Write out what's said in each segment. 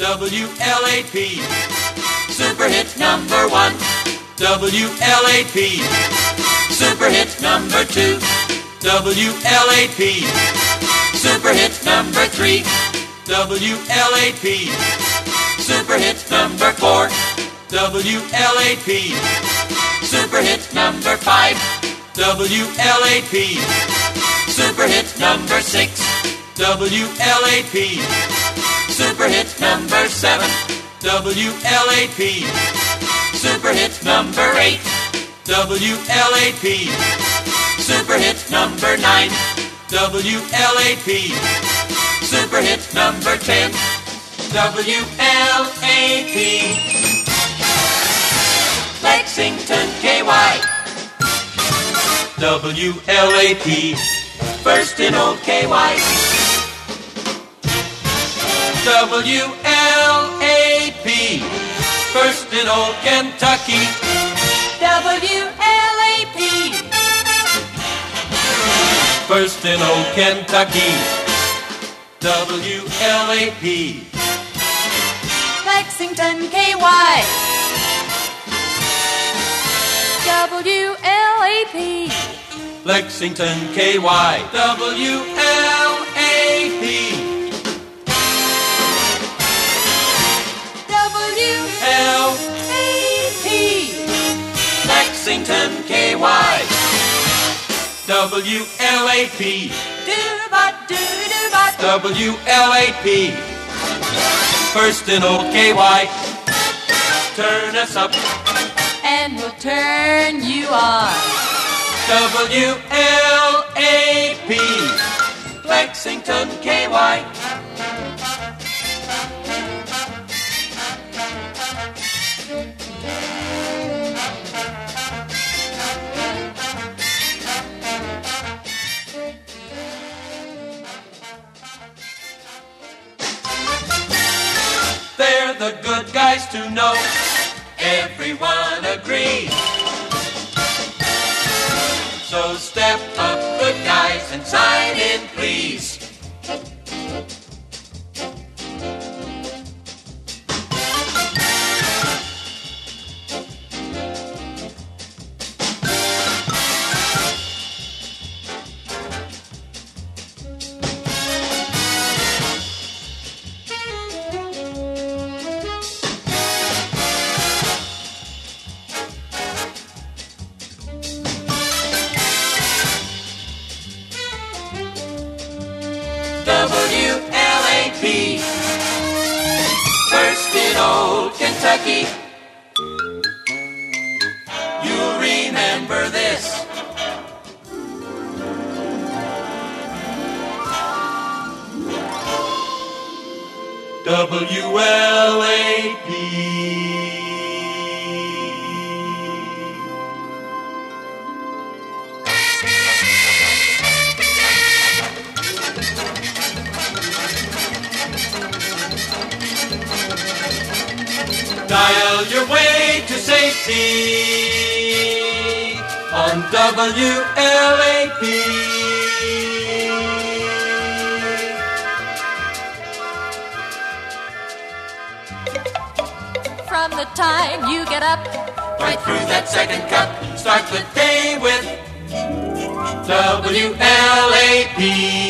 WLAP, super hit number 1. WLAP, super hit number 2. WLAP, super hit number 3. WLAP, super hit number 4. WLAP, super hit number 5. WLAP, super hit number 6. WLAP, super hit number 7. WLAP, super hit number 8. WLAP, super hit number 9. WLAP, super hit number 10. WLAP, Lexington, KY. WLAP, first in old KY. WLAP, first in old Kentucky. WLAP, first in old Kentucky. WLAP, Lexington, KY. WLAP, Lexington, KY. WLAP, WLAP, Lexington, KY. WLAP, do-ba-do-do-ba. WLAP, first in old KY. Turn us up, And we'll turn you on. WLAP, Lexington, KY. They're the good guys to know. Everyone agrees. So step up, good guys, and sign in, please. WLAP, first in old Kentucky. You'll remember this. WLAP. Dial your way to safety on WLAP. From the time you get up, Right through that second cup, start the day with WLAP.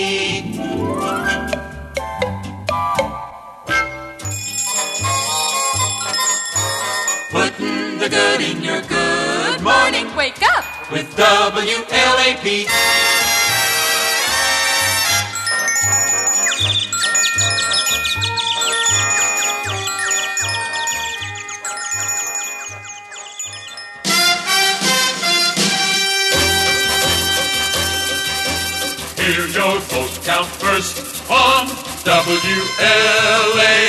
Putting the good in your good morning wake up. with WLAP. Hear your vote count first on WLAP.